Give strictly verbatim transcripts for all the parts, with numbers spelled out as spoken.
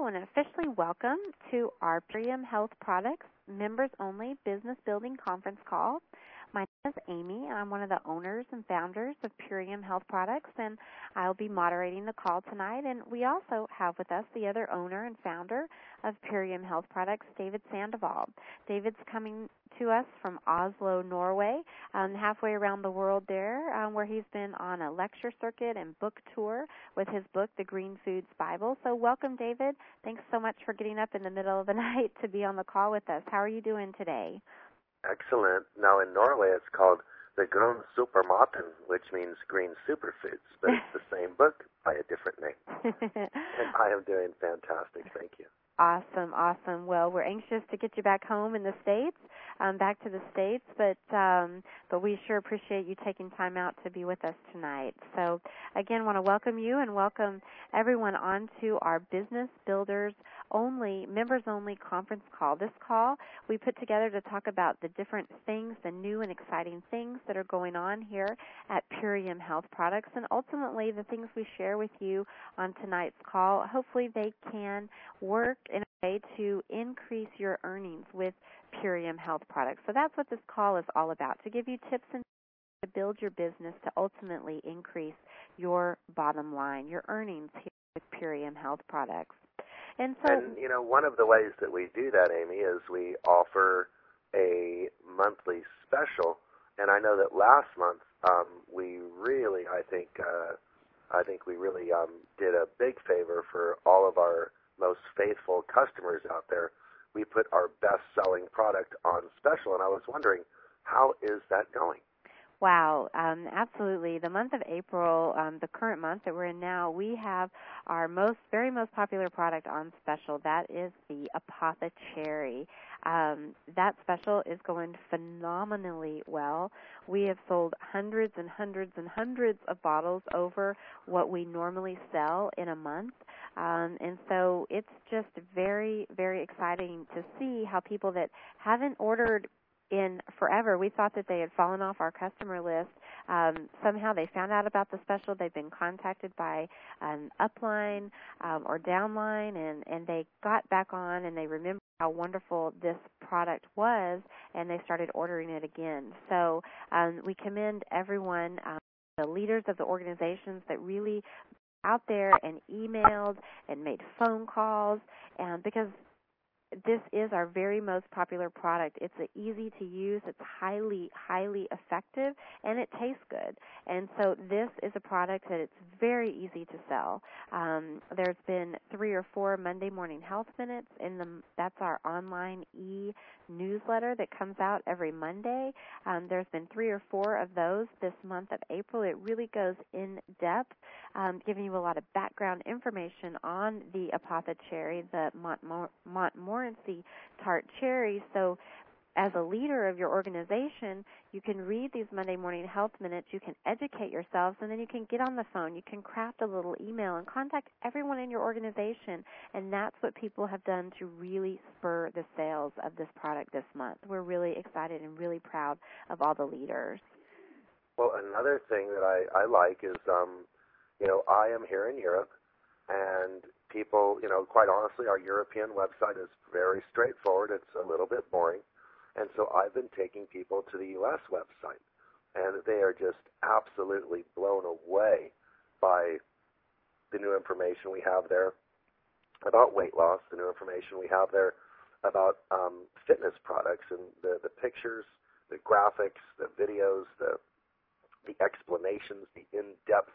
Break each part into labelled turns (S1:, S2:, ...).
S1: and officially welcome to our Purium Health Products Members Only Business Building Conference Call. My name is Amy, and I'm one of the owners and founders of Purium Health Products, and I'll be moderating the call tonight. And we also have with us the other owner and founder of Purium Health Products, David Sandoval. David's coming to us from Oslo, Norway, um, halfway around the world there, um, where he's been on a lecture circuit and book tour with his book, The Green Foods Bible. So welcome, David. Thanks so much for getting up in the middle of the night to be on the call with us. How are you doing today?
S2: Excellent. Now in Norway it's called The Grønn Supermaten, which means green superfoods, but it's the same book by a different name. And I am doing fantastic. Thank you.
S1: Awesome, awesome. Well, we're anxious to get you back home in the States, um, back to the States, but um, but we sure appreciate you taking time out to be with us tonight. So, again, want to welcome you and welcome everyone on to our Business Builders Only, Members Only conference call. This call we put together to talk about the different things, the new and exciting things that are going on here at Purium Health Products, and ultimately the things we share with you on tonight's call. Hopefully they can work in a way to increase your earnings with Purium Health Products. So that's what this call is all about, to give you tips and to build your business to ultimately increase your bottom line, your earnings here with Purium Health Products. And so,
S2: and, you know, one of the ways that we do that, Amy, is we offer a monthly special. And I know that last month um, we really, I think, uh, I think we really um, did a big favor for all of our most faithful customers out there. We put our best-selling product on special, and I was wondering, how is that going?
S1: Wow, um, absolutely. The month of April, um, the current month that we're in now, we have our most, very most popular product on special. That is the Apothecary. Um, that special is going phenomenally well. We have sold hundreds and hundreds and hundreds of bottles over what we normally sell in a month. Um, and so it's just very, very exciting to see how people that haven't ordered in forever, we thought that they had fallen off our customer list. Um, somehow they found out about the special. They've been contacted by an upline um, or downline, and, and they got back on, and they remembered how wonderful this product was, and they started ordering it again. So um, we commend everyone, um, the leaders of the organizations that really out there and emailed and made phone calls, and because this is our very most popular product. It's a easy to use, it's highly, highly effective, and it tastes good. And so this is a product that it's very easy to sell. Um, there's been three or four Monday Morning Health Minutes in the, that's our online e-newsletter that comes out every Monday. Um, there's been three or four of those this month of April. It really goes in depth, um, giving you a lot of background information on the Apothecary, the Montmor- Montmorency tart cherry. So as a leader of your organization, you can read these Monday Morning Health Minutes, you can educate yourselves, and then you can get on the phone, you can craft a little email and contact everyone in your organization, and that's what people have done to really spur the sales of this product this month. We're really excited and really proud of all the leaders.
S2: Well, another thing that I, I like is, um, you know, I am here in Europe, and people, you know, quite honestly, our European website is very straightforward. It's a little bit boring. And so I've been taking people to the U S website, and they are just absolutely blown away by the new information we have there about weight loss, the new information we have there about um, fitness products, and the, the pictures, the graphics, the videos, the the explanations, the in-depth,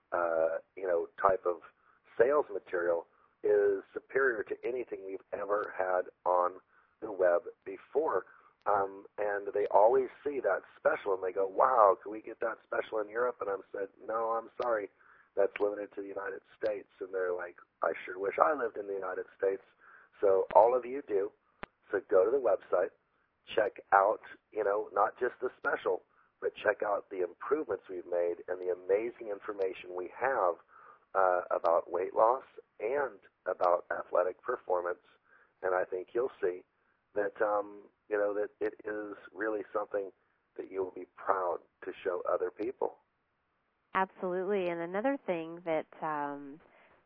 S2: uh, you know, type of sales material is superior to anything we've ever had on the web before. Um, and they always see that special, and they go, wow, can we get that special in Europe? And I said, no, I'm sorry, that's limited to the United States. And they're like, I sure wish I lived in the United States. So all of you do, so go to the website, check out, you know, not just the special, but check out the improvements we've made and the amazing information we have uh, about weight loss and about athletic performance. And I think you'll see that, um, you know, that it is really something that you'll be proud to show other people.
S1: Absolutely. And another thing that um,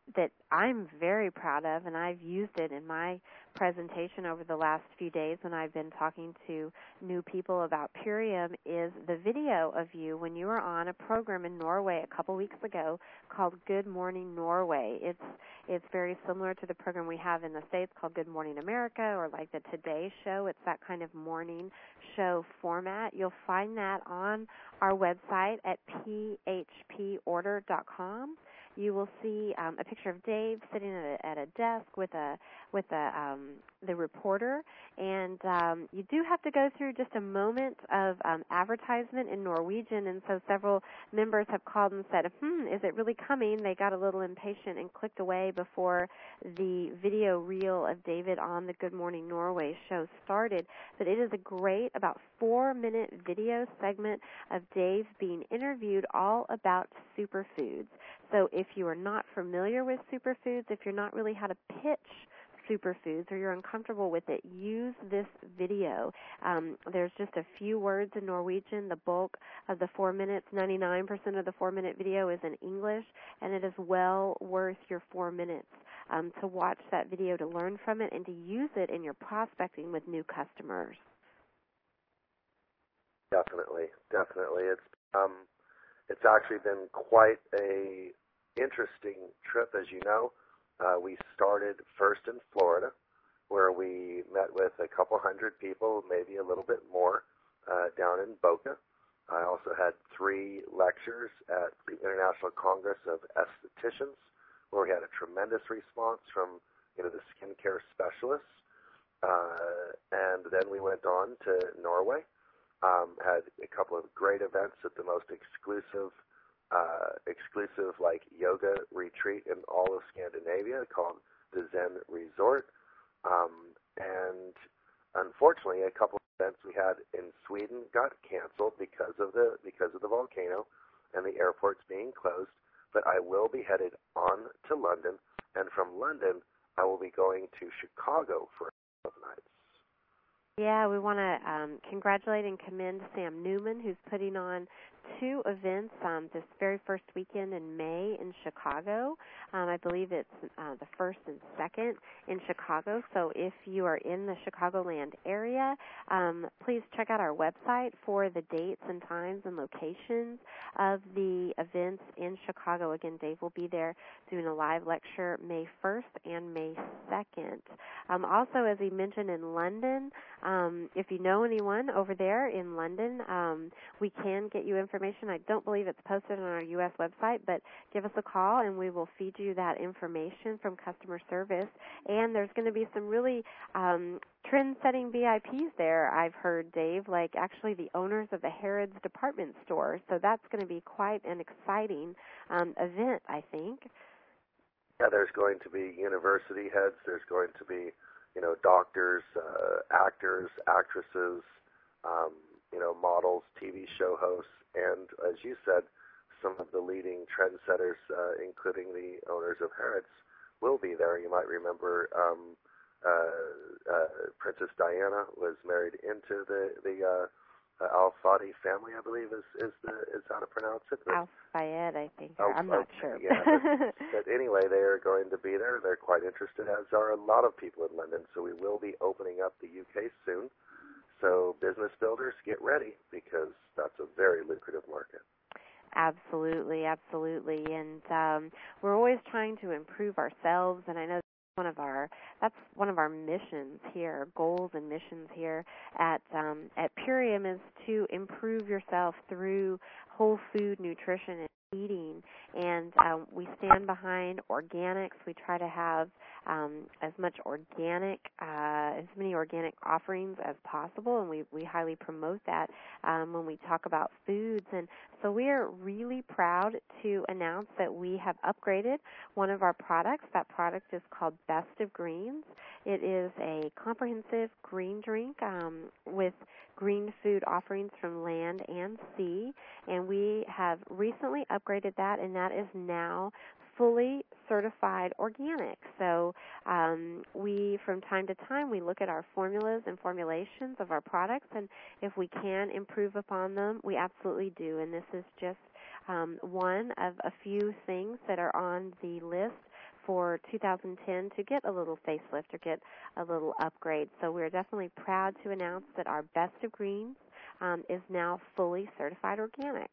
S1: that I'm very proud of, and I've used it in my presentation over the last few days when I've been talking to new people about Purium, is the video of you when you were on a program in Norway a couple weeks ago called Good Morning Norway. It's it's very similar to the program we have in the States called Good Morning America, or like the Today Show. It's that kind of morning show format. You'll find that on our website at p h p order dot com. You will see um, a picture of Dave sitting at a, at a desk with a with a um, the reporter, and um, you do have to go through just a moment of um, advertisement in Norwegian, and so several members have called and said, hmm, is it really coming? They got a little impatient and clicked away before the video reel of David on the Good Morning Norway show started, but it is a great, about four-minute video segment of Dave being interviewed all about superfoods. So if you are not familiar with superfoods, if you're not really how to pitch superfoods or you're uncomfortable with it, use this video. Um, there's just a few words in Norwegian. The bulk of the four minutes, ninety-nine percent of the four-minute video is in English, and it is well worth your four minutes um, to watch that video, to learn from it, and to use it in your prospecting with new customers.
S2: Definitely, definitely. It's um, it's actually been quite a interesting trip, as you know. Uh, we started first in Florida, where we met with a couple hundred people, maybe a little bit more, uh, down in Boca. I also had three lectures at the International Congress of Estheticians, where we had a tremendous response from, you know, the skincare specialists. Uh, and then we went on to Norway, um, had a couple of great events at the most exclusive Uh, exclusive like yoga retreat in all of Scandinavia called the Zen Resort. Um, and unfortunately, a couple of events we had in Sweden got canceled because of the because of the volcano and the airports being closed. But I will be headed on to London, and from London I will be going to Chicago for a couple of nights.
S1: Yeah, we want to um, congratulate and commend Sam Newman, who's putting on two events um, this very first weekend in May in Chicago. Um, I believe it's uh, the first and second in Chicago. So if you are in the Chicagoland area, um, please check out our website for the dates and times and locations of the events in Chicago. Again, Dave will be there doing a live lecture May first and May second. Um, also, as he mentioned, in London, um, if you know anyone over there in London, um, we can get you information. I don't believe it's posted on our U S website, but give us a call and we will feed you that information from customer service. And there's going to be some really um, trend-setting V I Ps there, I've heard, Dave, like actually the owners of the Harrods department store. So that's going to be quite an exciting um, event, I think.
S2: Yeah, there's going to be university heads. There's going to be, you know, doctors, uh, actors, actresses, um, you know, models, T V show hosts, and as you said, some of the leading trendsetters, uh, including the owners of Harrods, will be there. You might remember um, uh, uh, Princess Diana was married into the the uh, uh, Al Fadi family, I believe is is the is how to pronounce it.
S1: Al Fayed, I think.
S2: Al,
S1: I'm not
S2: okay,
S1: sure.
S2: Yeah, but, but anyway, they are going to be there. They're quite interested, as are a lot of people in London. So we will be opening up the U K soon. So business builders, get ready, because that's a very lucrative market.
S1: Absolutely, absolutely. And um, we're always trying to improve ourselves, and I know one of our that's one of our missions here, goals and missions here at um, at Purium, is to improve yourself through whole food nutrition and eating. And um, we stand behind organics. We try to have um, as much organic, uh, as many organic offerings as possible, and we, we highly promote that um, when we talk about foods. And so we are really proud to announce that we have upgraded one of our products. That product is called Best of Greens. It is a comprehensive green drink um, with green food offerings from land and sea, and we have recently upgraded that, and that is now fully certified organic. So um, we, from time to time, we look at our formulas and formulations of our products, and if we can improve upon them, we absolutely do. And this is just um, one of a few things that are on the list for two thousand ten to get a little facelift or get a little upgrade. So we're definitely proud to announce that our Best of Greens um, is now fully certified organic.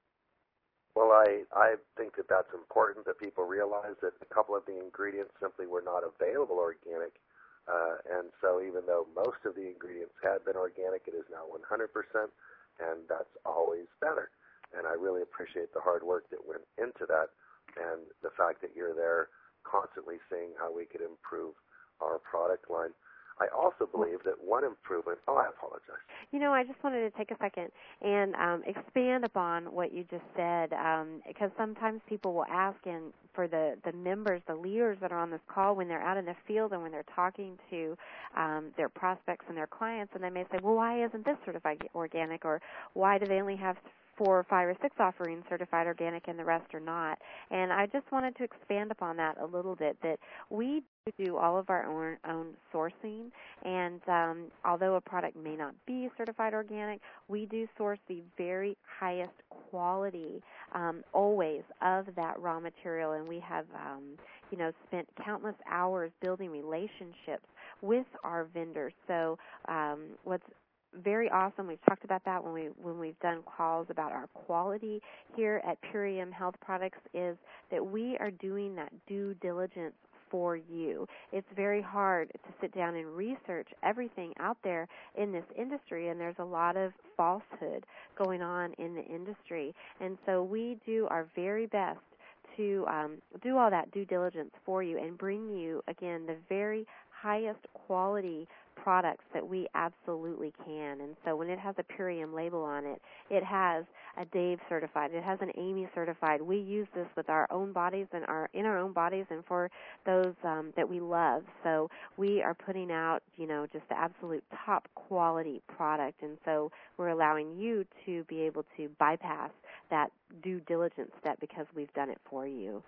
S2: Well, I, I think that that's important that people realize that a couple of the ingredients simply were not available organic. Uh, and so even though most of the ingredients had been organic, it is now one hundred percent, and that's always better. And I really appreciate the hard work that went into that and the fact that you're there constantly seeing how we could improve our product line. I also believe that one improvement, oh, I apologize.
S1: You know, I just wanted to take a second and um, expand upon what you just said, um, because sometimes people will ask, and for the, the members, the leaders that are on this call, when they're out in the field and when they're talking to um, their prospects and their clients, and they may say, well, why isn't this certified organic, or why do they only have four or five or six offerings certified organic and the rest are not? And I just wanted to expand upon that a little bit, that we do all of our own, own sourcing, and um, although a product may not be certified organic, we do source the very highest quality um, always of that raw material, and we have um, you know, spent countless hours building relationships with our vendors. So um, what's very awesome. We've talked about that when we when we've done calls about our quality here at Purium Health Products, is that we are doing that due diligence for you. It's very hard to sit down and research everything out there in this industry, and there's a lot of falsehood going on in the industry. And so we do our very best to um, do all that due diligence for you and bring you, again, the very highest quality products that we absolutely can. And so when it has a Purium label on it, it has a Dave certified, it has an Amy certified. We use this with our own bodies and our in our own bodies and for those um, that we love. So we are putting out, you know, just the absolute top quality product. And so we're allowing you to be able to bypass that due diligence step because we've done it for you.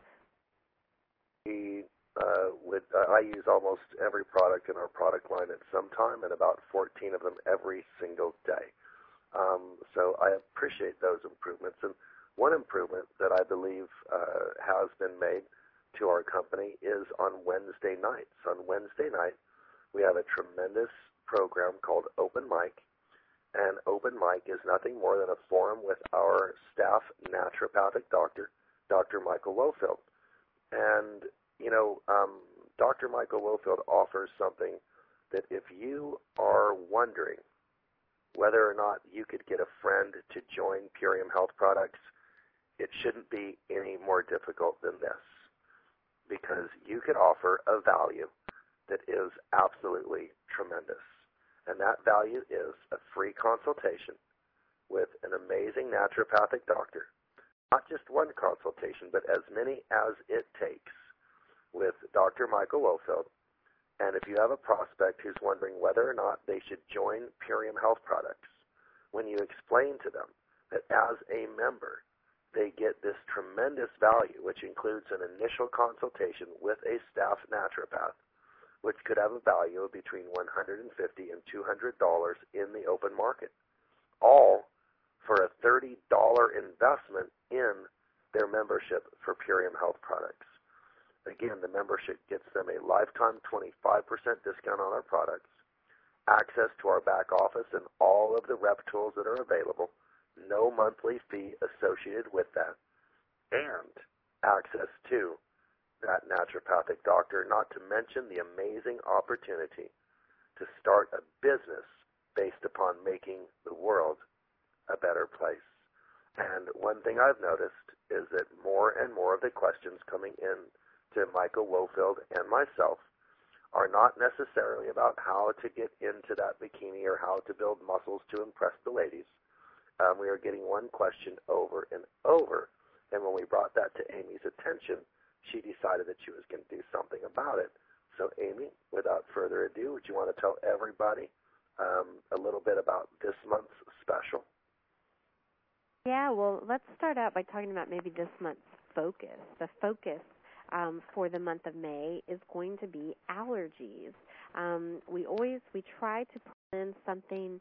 S2: We Uh, with, uh, I use almost every product in our product line at some time, and about fourteen of them every single day. Um, so I appreciate those improvements. And one improvement that I believe uh, has been made to our company is on Wednesday nights. On Wednesday night, we have a tremendous program called Open Mic, and Open Mic is nothing more than a forum with our staff naturopathic doctor, Doctor Michael Wofield. And You know, um, Doctor Michael Wofield offers something that if you are wondering whether or not you could get a friend to join Purium Health Products, it shouldn't be any more difficult than this, because you could offer a value that is absolutely tremendous. And that value is a free consultation with an amazing naturopathic doctor. Not just one consultation, but as many as it takes, with Doctor Michael Wofield. And if you have a prospect who's wondering whether or not they should join Purium Health Products, when you explain to them that as a member, they get this tremendous value, which includes an initial consultation with a staff naturopath, which could have a value of between one hundred fifty dollars and two hundred dollars in the open market, all for a thirty dollars investment in their membership for Purium Health Products. Again, the membership gets them a lifetime twenty-five percent discount on our products, access to our back office and all of the rep tools that are available, no monthly fee associated with that, and access to that naturopathic doctor, not to mention the amazing opportunity to start a business based upon making the world a better place. And one thing I've noticed is that more and more of the questions coming in to Michael Wofield and myself are not necessarily about how to get into that bikini or how to build muscles to impress the ladies. Um, we are getting one question over and over, and when we brought that to Amy's attention, she decided that she was going to do something about it. So Amy, without further ado, would you want to tell everybody um, a little bit about this month's special?
S1: Yeah, well, let's start out by talking about maybe this month's focus. The focus Um, for the month of May is going to be allergies. Um, we always, we try to put in something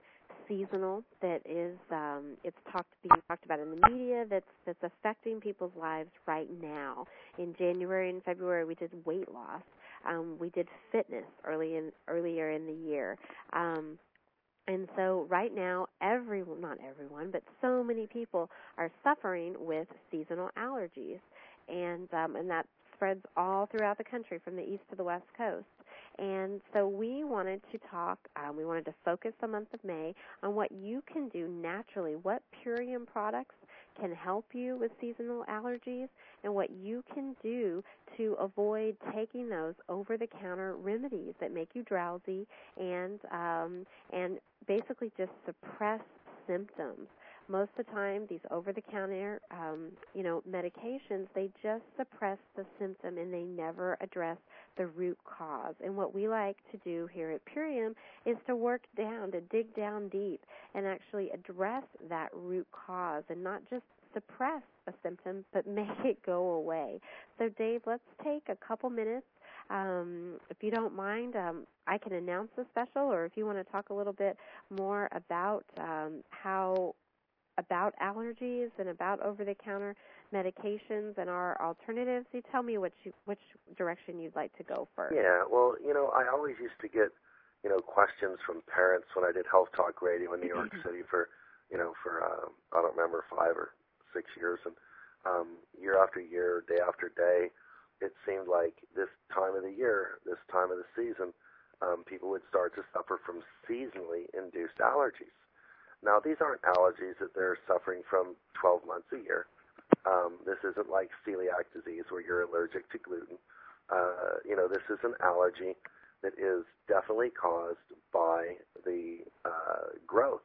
S1: seasonal, that is um, it's talked being talked about in the media, that's that's affecting people's lives right now. In January and February, we did weight loss. Um, we did fitness early in earlier in the year. Um, And so right now, everyone, not everyone, but so many people are suffering with seasonal allergies. And um, and that spreads all throughout the country from the east to the west coast. And so we wanted to talk, um, we wanted to focus the month of May on what you can do naturally, what Purium products can help you with seasonal allergies, and what you can do to avoid taking those over-the-counter remedies that make you drowsy and um, and basically just suppress symptoms. Most of the time, these over-the-counter, um, you know, medications, they just suppress the symptom and they never address the root cause. And what we like to do here at Purium is to work down, to dig down deep and actually address that root cause and not just suppress a symptom, but make it go away. So, Dave, let's take a couple minutes. Um, if you don't mind, um, I can announce the special, or if you want to talk a little bit more about um, how about allergies and about over-the-counter medications and our alternatives. You tell me which you, which direction you'd like to go first.
S2: Yeah, well, you know, I always used to get, you know, questions from parents when I did Health Talk Radio in New York City for, you know, for, uh, I don't remember, five or six years. And um, year after year, day after day, it seemed like this time of the year, this time of the season, um, people would start to suffer from seasonally induced allergies. Now, these aren't allergies that they're suffering from twelve months a year. Um, this isn't like celiac disease where you're allergic to gluten. Uh, you know, this is an allergy that is definitely caused by the uh, growth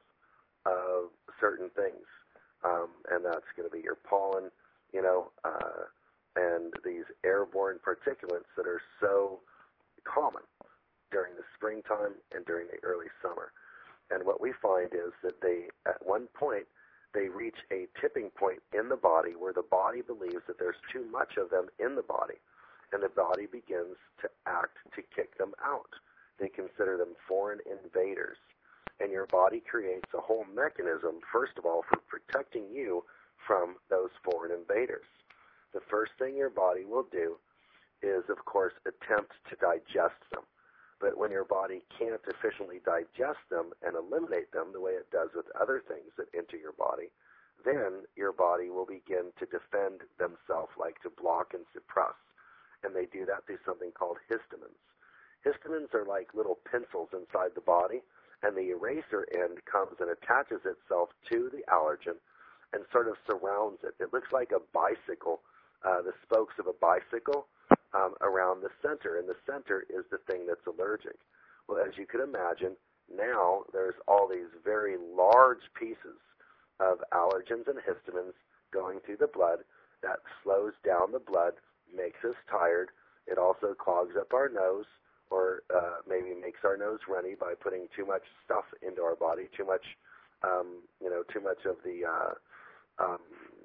S2: of certain things. Um, and that's going to be your pollen, you know, uh, and these airborne particulates that are so common during the springtime and during the early summer. And what we find is that they, at one point, they reach a tipping point in the body where the body believes that there's too much of them in the body, and the body begins to act to kick them out. They consider them foreign invaders, and your body creates a whole mechanism, first of all, for protecting you from those foreign invaders. The first thing your body will do is, of course, attempt to digest them. But when your body can't efficiently digest them and eliminate them the way it does with other things that enter your body, then your body will begin to defend themselves, like to block and suppress. And they do that through something called histamines. Histamines are like little pencils inside the body, and the eraser end comes and attaches itself to the allergen and sort of surrounds it. It looks like a bicycle, uh, the spokes of a bicycle, Um, around the center, and the center is the thing that's allergic. Well, as you can imagine, now there's all these very large pieces of allergens and histamines going through the blood that slows down the blood, makes us tired. It also clogs up our nose, or uh, maybe makes our nose runny by putting too much stuff into our body, too much, um, you know, too much of the uh, um,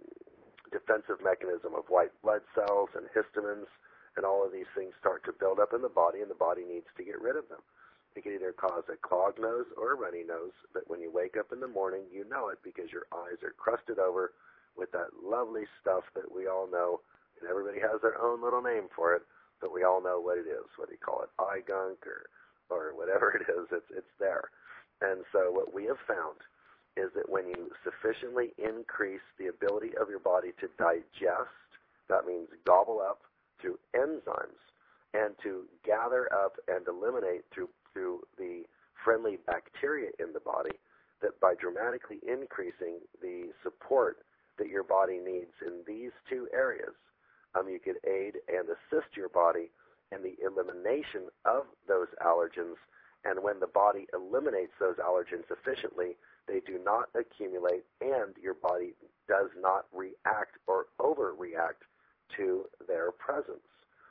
S2: defensive mechanism of white blood cells and histamines. And all of these things start to build up in the body, and the body needs to get rid of them. It can either cause a clogged nose or a runny nose, but when you wake up in the morning, you know it because your eyes are crusted over with that lovely stuff that we all know, and everybody has their own little name for it, but we all know what it is. What do you call it? Eye gunk or, or whatever it is, it's, it's there. And so what we have found is that when you sufficiently increase the ability of your body to digest, that means gobble up, through enzymes, and to gather up and eliminate through through the friendly bacteria in the body, that by dramatically increasing the support that your body needs in these two areas, um, you could aid and assist your body in the elimination of those allergens. And when the body eliminates those allergens efficiently, they do not accumulate, and your body does not react or overreact to their presence.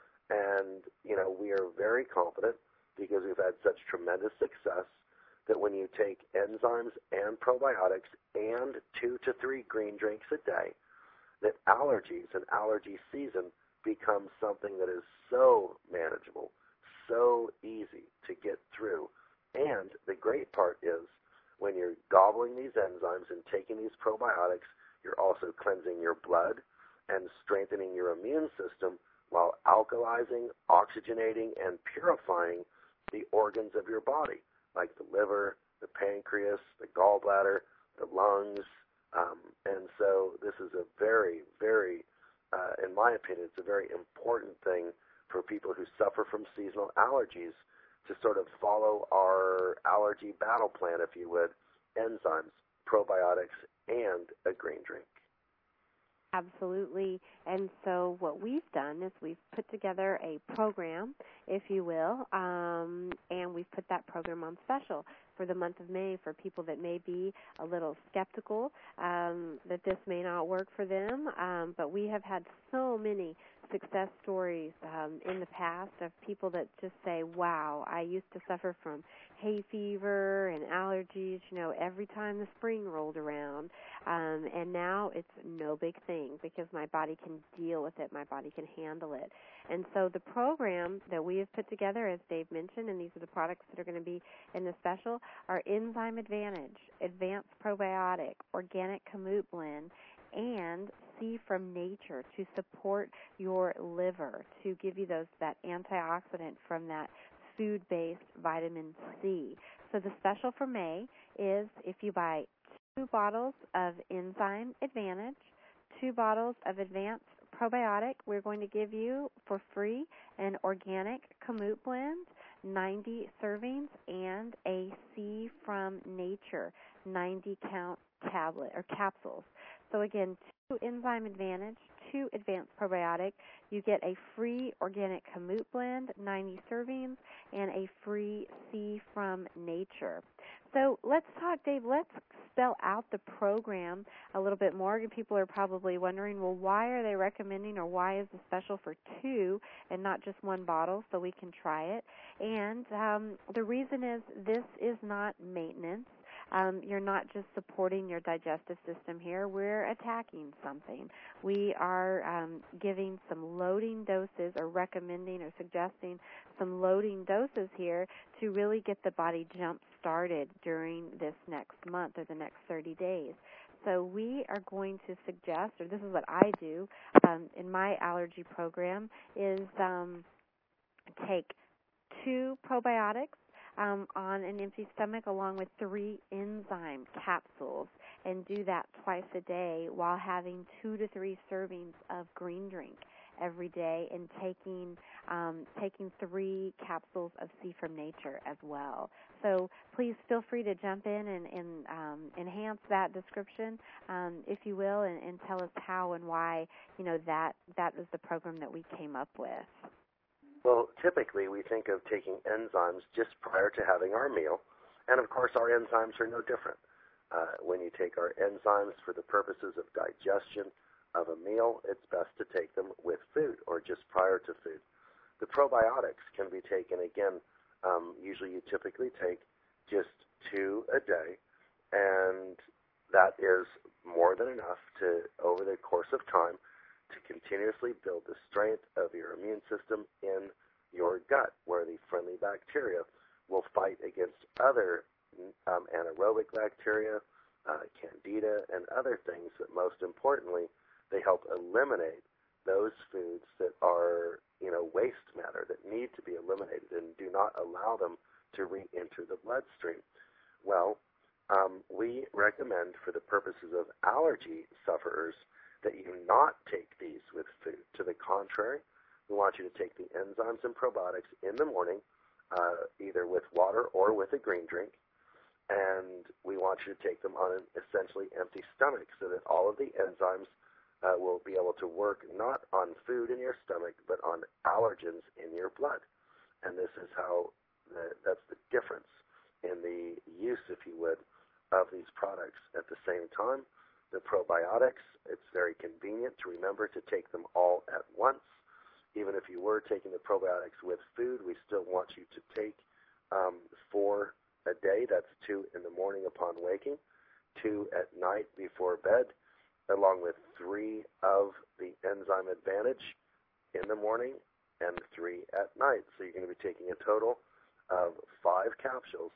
S2: And, you know, we are very confident, because we've had such tremendous success, that when you take enzymes and probiotics and two to three green drinks a day, that allergies and allergy season becomes something that is so manageable, so easy to get through. And the great part is when you're gobbling these enzymes and taking these probiotics, you're also cleansing your blood and strengthening your immune system while alkalizing, oxygenating, and purifying the organs of your body, like the liver, the pancreas, the gallbladder, the lungs. Um, and so this is a very, very, uh, in my opinion, it's a very important thing for people who suffer from seasonal allergies to sort of follow our allergy battle plan, if you would, enzymes, probiotics, and a green drink.
S1: Absolutely. And so what we've done is we've put together a program, if you will, um, and we've put that program on special for the month of May for people that may be a little skeptical um, that this may not work for them. Um, but we have had so many success stories um, in the past of people that just say, wow, I used to suffer from hay fever and allergies, you know, every time the spring rolled around. Um, and now it's no big thing because my body can deal with it. My body can handle it. And so the program that we have put together, as Dave mentioned, and these are the products that are going to be in the special, are Enzyme Advantage, Advanced Probiotic, Organic Kamut Blend, and C from Nature to support your liver, to give you those that antioxidant from that food-based vitamin C. So the special for May is if you buy two bottles of Enzyme Advantage, two bottles of Advanced Probiotic, we're going to give you for free an Organic Kamut Blend, ninety servings, and a C from Nature, ninety count tablet or capsules. So again, two Enzyme Advantage, two Advanced Probiotic. You get a free Organic Kamut Blend, ninety servings, and a free C from Nature. So let's talk, Dave, let's spell out the program a little bit more. People are probably wondering, well, why are they recommending or why is the special for two and not just one bottle so we can try it? And um, the reason is this is not maintenance. Um, you're not just supporting your digestive system here. We're attacking something. We are um, giving some loading doses or recommending or suggesting some loading doses here to really get the body jump-started during this next month or the next thirty days. So we are going to suggest, or this is what I do um, in my allergy program, is um, take two probiotics Um, on an empty stomach along with three enzyme capsules and do that twice a day while having two to three servings of green drink every day and taking um, taking three capsules of C from Nature as well. So please feel free to jump in and, and um, enhance that description, um, if you will, and, and tell us how and why, you know, that that was the program that we came up with.
S2: Well, typically we think of taking enzymes just prior to having our meal, and of course our enzymes are no different. Uh, when you take our enzymes for the purposes of digestion of a meal, it's best to take them with food or just prior to food. The probiotics can be taken, again, um, usually you typically take just two a day, and that is more than enough to, over the course of time, to continuously build the strength of your immune system in your gut, where the friendly bacteria will fight against other um, anaerobic bacteria, uh, candida, and other things that, most importantly, they help eliminate those foods that are, you know, waste matter that need to be eliminated and do not allow them to re-enter the bloodstream. Well, um, we recommend for the purposes of allergy sufferers that you not take these with food. To the contrary, we want you to take the enzymes and probiotics in the morning, uh, either with water or with a green drink, and we want you to take them on an essentially empty stomach so that all of the enzymes uh, will be able to work not on food in your stomach, but on allergens in your blood. And this is how, the, that's the difference in the use, if you would, of these products. At the same time, the probiotics, it's very convenient to remember to take them all at once. Even if you were taking the probiotics with food, we still want you to take um, four a day. That's two in the morning upon waking, two at night before bed, along with three of the Enzyme Advantage in the morning and three at night. So you're going to be taking a total of five capsules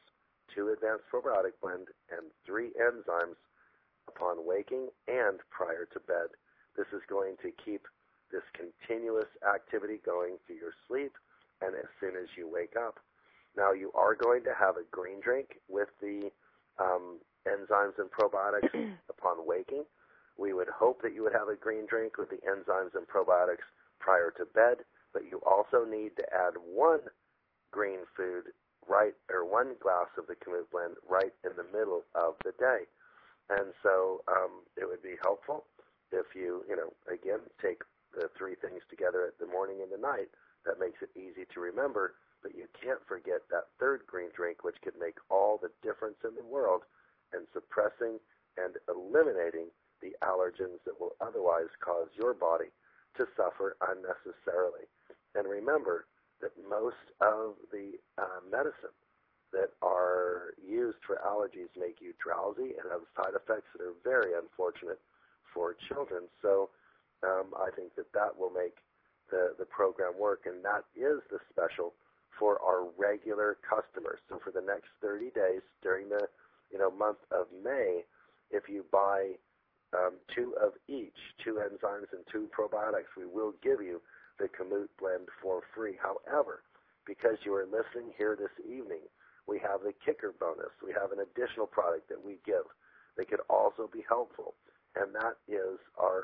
S2: two advanced probiotic blend, and three enzymes upon waking and prior to bed. This is going to keep this continuous activity going through your sleep and as soon as you wake up. Now, you are going to have a green drink with the um, enzymes and probiotics upon waking. We would hope that you would have a green drink with the enzymes and probiotics prior to bed, but you also need to add one green food right, or one glass of the Kamut blend right in the middle of the day. And so um, it would be helpful if you, you know, again, take the three things together at the morning and the night. That makes it easy to remember, but you can't forget that third green drink, which could make all the difference in the world in suppressing and eliminating the allergens that will otherwise cause your body to suffer unnecessarily. And remember that most of the uh, medicine that are used for allergies make you drowsy and have side effects that are very unfortunate for children. So um, I think that that will make the, the program work, and that is the special for our regular customers. So for the next thirty days during the you know month of May, if you buy um, two of each, two enzymes and two probiotics, we will give you the Kamut blend for free. However, because you are listening here this evening, we have the kicker bonus. We have an additional product that we give that could also be helpful, and that is our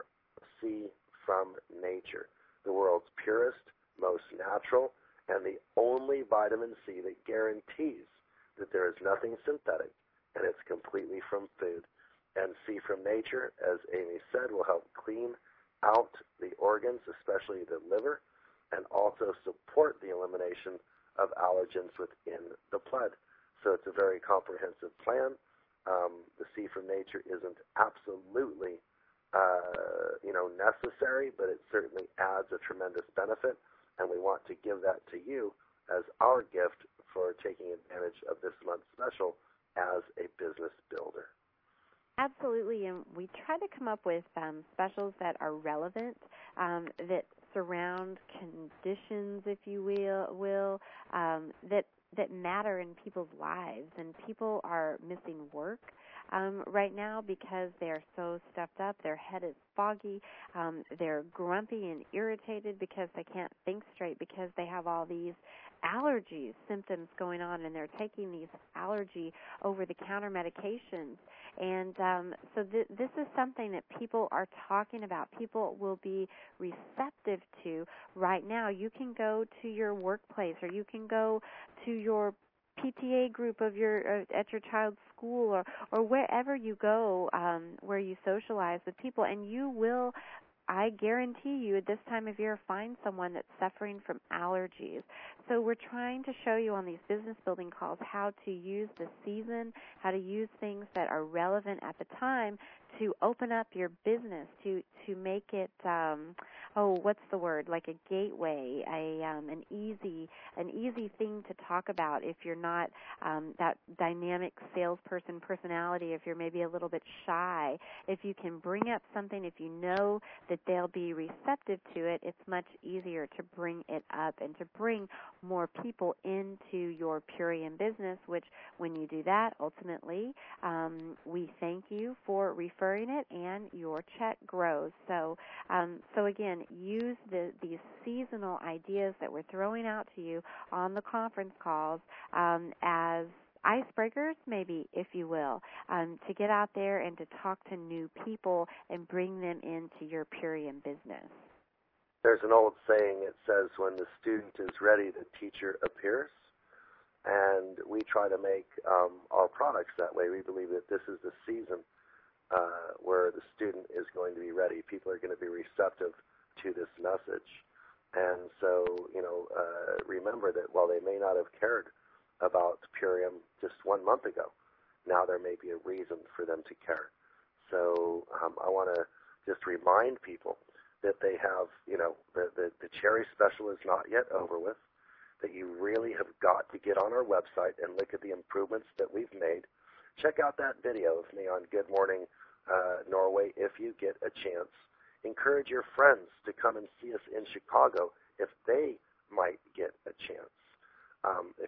S2: C from Nature, the world's purest, most natural, and the only vitamin C that guarantees that there is nothing synthetic and it's completely from food. And C from Nature, as Amy said, will help clean out the organs, especially the liver, and also support the elimination of allergens within the blood. So it's a very comprehensive plan. Um, the C from Nature isn't absolutely uh, you know, necessary, but it certainly adds a tremendous benefit, and we want to give that to you as our gift for taking advantage of this month's special as a business builder.
S1: Absolutely, and we try to come up with um, specials that are relevant, um, that surround conditions, if you will, will um, that that matter in people's lives. And people are missing work um, right now because they're so stuffed up. Their head is foggy. Um, they're grumpy and irritated because they can't think straight because they have all these allergies, symptoms going on, and they're taking these allergy over-the-counter medications. And um, so th- this is something that people are talking about. People will be receptive to right now. You can go to your workplace, or you can go to your P T A group of your uh, at your child's school, or or wherever you go, um, where you socialize with people, and you will, I guarantee you, at this time of year, find someone that's suffering from allergies. So we're trying to show you on these business building calls how to use the season, how to use things that are relevant at the time to open up your business, to to make it, um, oh, what's the word? Like a gateway, a um, an easy an easy thing to talk about. If you're not um, that dynamic salesperson personality, if you're maybe a little bit shy, if you can bring up something, if you know that they'll be receptive to it, it's much easier to bring it up and to bring more people into your Purium business, which when you do that, ultimately, um, we thank you for referring it, and your check grows. So, um, so again, use the, these seasonal ideas that we're throwing out to you on the conference calls um, as icebreakers, maybe, if you will, um, to get out there and to talk to new people and bring them into your Purium business.
S2: There's an old saying, it says, when the student is ready, the teacher appears. And we try to make um, our products that way. We believe that this is the season uh, where the student is going to be ready. People are going to be receptive to this message. And so, you know, uh, remember that while they may not have cared about Purium just one month ago, now there may be a reason for them to care. So um, I want to just remind people that they have, you know, the, the, the cherry special is not yet over with, that you really have got to get on our website and look at the improvements that we've made. Check out that video of me on Good Morning uh, Norway if you get a chance. Encourage your friends to come and see us in Chicago if they might get a chance. Um, if you're interested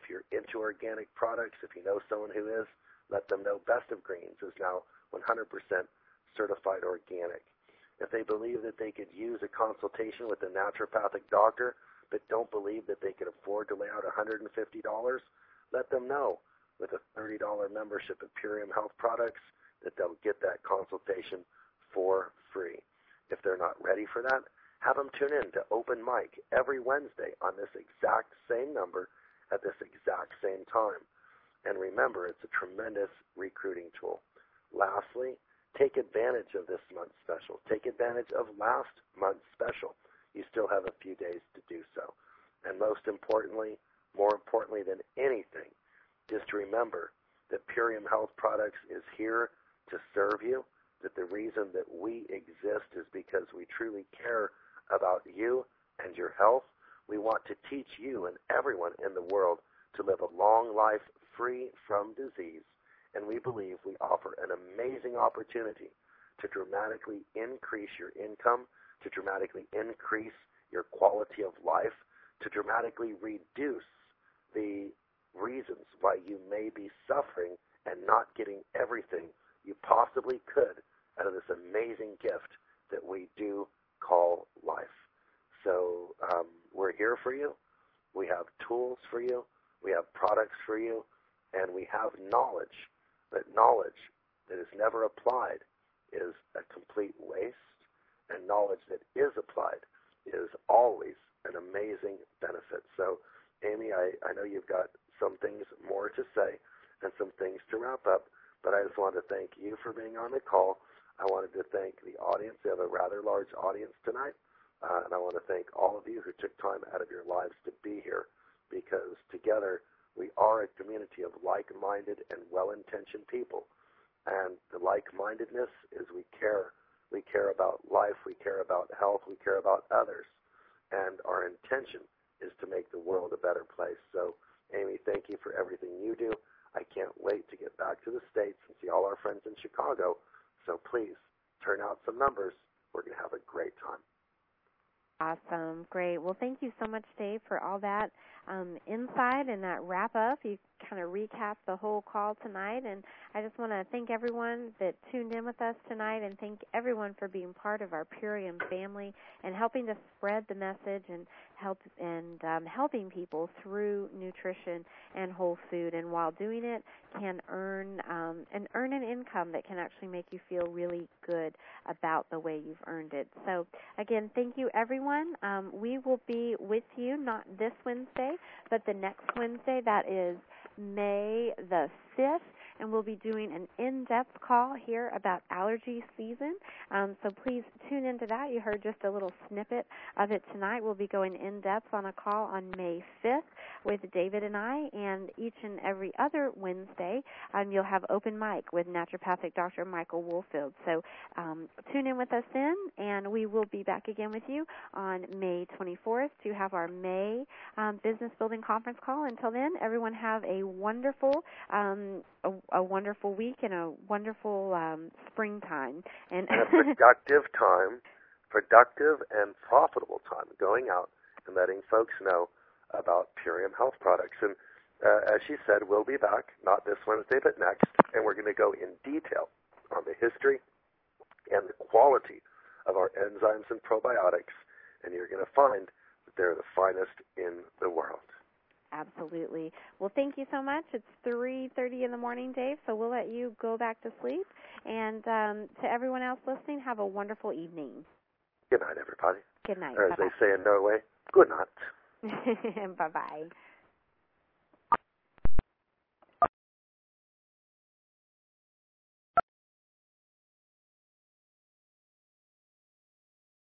S2: into organic products. If you know someone who is, let them know Best of Greens is now one hundred percent certified organic. If they believe that they could use a consultation with a naturopathic doctor but don't believe that they could afford to lay out one hundred fifty dollars, let them know with a thirty dollars membership of Purium Health Products that they'll get that consultation for free. If they're not ready for that, have them tune in to Open Mic every Wednesday on this exact same number at this exact same time. And remember, it's a tremendous recruiting tool. Lastly, take advantage of this month's special. Take advantage of last month's special. You still have a few days to do so. And most importantly, more importantly than anything, just remember that Purium Health Products is here to serve you, that the reason that we exist is because we truly care about you and your health. We want to teach you and everyone in the world to live a long life free from disease, and we believe we offer an amazing opportunity to dramatically increase your income, to dramatically increase your quality of life, to dramatically reduce the reasons why you may be suffering and not getting everything you possibly could out of this amazing gift that we do call life. So um, we're here for you. We have tools for you. We have products for you. And we have knowledge. That knowledge that is never applied is a complete waste. And knowledge that is applied is always an amazing benefit. So, Amy, I, I know you've got some things more to say and some things to wrap up, but I just wanted to thank you for being on the call. I wanted to thank the audience. We have a rather large audience tonight, uh, and I want to thank all of you who took time out of your lives to be here, because together we are a community of like-minded and well-intentioned people, and the like-mindedness is we care. We care about life, we care about health, we care about others, and our intention is to make the world a better place. So, Amy, thank you for everything you do. I can't wait to get back to the States and see all our friends in Chicago. So please, turn out some numbers. We're going to have a great time.
S1: Awesome. Great. Well, thank you so much, Dave, for all that um, insight and that wrap-up. You kind of recapped the whole call tonight, and I just want to thank everyone that tuned in with us tonight, and thank everyone for being part of our Purium family and helping to spread the message and help and um, helping people through nutrition and whole food, and while doing it, can earn um, and earn an income that can actually make you feel really good about the way you've earned it. So, again, thank you, everyone. Um, we will be with you not this Wednesday, but the next Wednesday. That is May the fifth, and we'll be doing an in-depth call here about allergy season. Um, so please tune into that. You heard just a little snippet of it tonight. We'll be going in-depth on a call on May fifth with David and I, and each and every other Wednesday um, you'll have Open Mic with naturopathic Doctor Michael Woolfield. So um, tune in with us then, and we will be back again with you on May twenty-fourth to have our May um, Business Building Conference call. Until then, everyone have a wonderful um, a, a wonderful week and a wonderful um, springtime. And,
S2: and a productive time, productive and profitable time going out and letting folks know about Purium Health Products. And uh, as she said, we'll be back, not this Wednesday, but next, and we're going to go in detail on the history and the quality of our enzymes and probiotics, and you're going to find that they're the finest in the world.
S1: Absolutely. Well, thank you so much. It's three thirty in the morning, Dave, so we'll let you go back to sleep. And um, to everyone else listening, have a wonderful evening.
S2: Good night, everybody.
S1: Good night.
S2: Or as
S1: Bye-bye.
S2: they say in Norway, good night.
S1: Bye-bye.